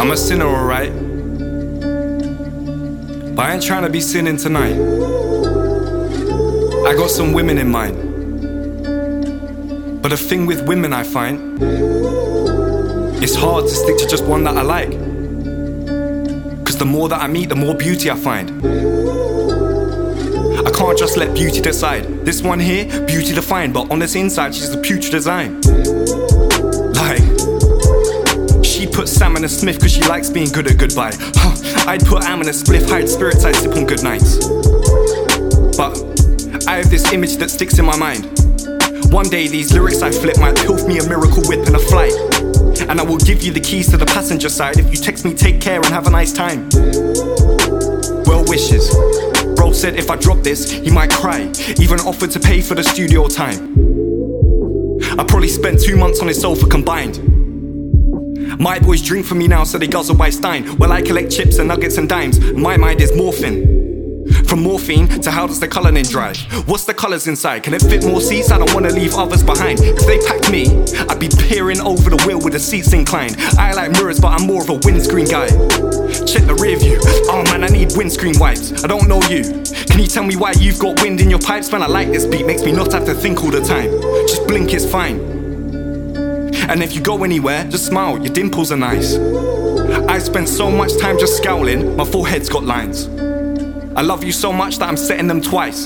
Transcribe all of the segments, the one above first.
I'm a sinner, alright, but I ain't trying to be sinning tonight. I got some women in mind, but the thing with women I find, it's hard to stick to just one that I like. Cause the more that I meet, the more beauty I find. I can't just let beauty decide. This one here, beauty defined, but on this inside, she's a putrid design. Like, she put Sam in a Smith cause she likes being good at goodbye. I'd put Am in a spliff, hide spirits, I'd sip on good nights. But I have this image that sticks in my mind. One day these lyrics I flip might pilf me a miracle whip in a flight. And I will give you the keys to the passenger side. If you text me, take care and have a nice time. Well wishes. Bro said if I drop this, he might cry. Even offered to pay for the studio time. I probably spent 2 months on his sofa combined. My boys drink for me now so they guzzle by Stein. Well, I collect chips and nuggets and dimes. My mind is morphine. From morphine to how does the colouring drive? What's the colours inside? Can it fit more seats? I don't want to leave others behind. If they packed me, I'd be peering over the wheel with the seats inclined. I like mirrors but I'm more of a windscreen guy. Check the rear view. Oh man, I need windscreen wipes. I don't know you. Can you tell me why you've got wind in your pipes? Man, I like this beat, makes me not have to think all the time. Just blink, it's fine. And if you go anywhere, just smile, your dimples are nice. I spent so much time just scowling, my forehead's got lines. I love you so much that I'm setting them twice.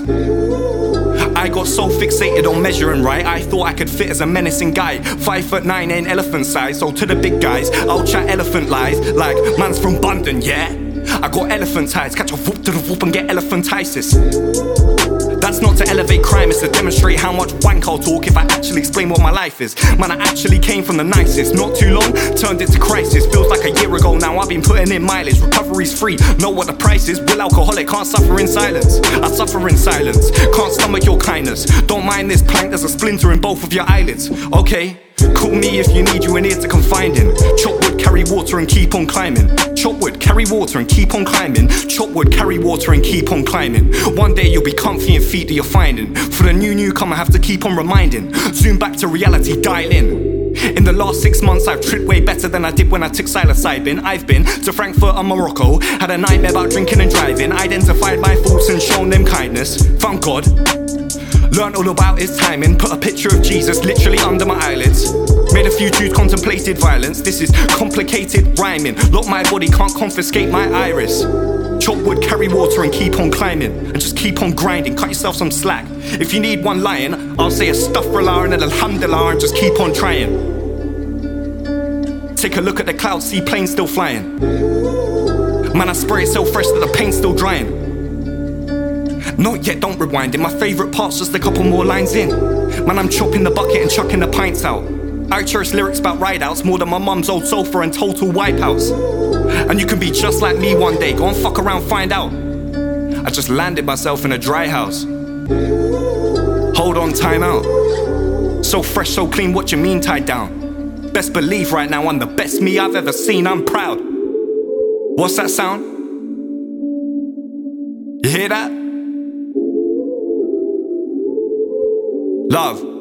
I got so fixated on measuring right, I thought I could fit as a menacing guy. 5'9" ain't elephant size, so to the big guys, I'll chat elephant lies. Like, man's from London, yeah? I got elephant ties, catch a whoop to the whoop and get elephantitis. That's not to elevate crime, it's to demonstrate how much wank I'll talk if I actually explain what my life is. Man, I actually came from the nicest. Not too long, turned it to crisis. Feels like a year ago now, I've been putting in mileage. Recovery's free, know what the price is. Will alcoholic, can't suffer in silence. I suffer in silence, can't stomach your kindness. Don't mind this plank, there's a splinter in both of your eyelids. Okay, call me if you need you an ear to confide in. Chop wood, carry water and keep on climbing. Chop wood, carry water and keep on climbing. Chop wood, carry water and keep on climbing. One day you'll be comfy in feet that you're finding. For the newcomer, have to keep on reminding. Zoom back to reality, dial in. In the last 6 months I've tripped way better than I did when I took psilocybin. I've been to Frankfurt and Morocco, had a nightmare about drinking and driving. Identified my faults and shown them kindness. Found God, learned all about his timing. Put a picture of Jesus literally under my eyelids. Made a few tunes, contemplated violence. This is complicated rhyming. Lock my body, can't confiscate my iris. Chop wood, carry water and keep on climbing. And just keep on grinding, cut yourself some slack. If you need one line, I'll say astaghfirullah and alhamdulillah and just keep on trying. Take a look at the clouds, see planes still flying. Man, I spray it so fresh that the paint's still drying. Not yet, don't rewind it. My favourite part's just a couple more lines in. Man, I'm chopping the bucket and chucking the pints out. I cherish lyrics about ride-outs more than my mum's old sofa and total wipeouts. And you can be just like me one day, go and fuck around, find out. I just landed myself in a dry house. Hold on, time out. So fresh, so clean, what you mean tied down? Best believe right now I'm the best me I've ever seen, I'm proud. What's that sound? You hear that? Love.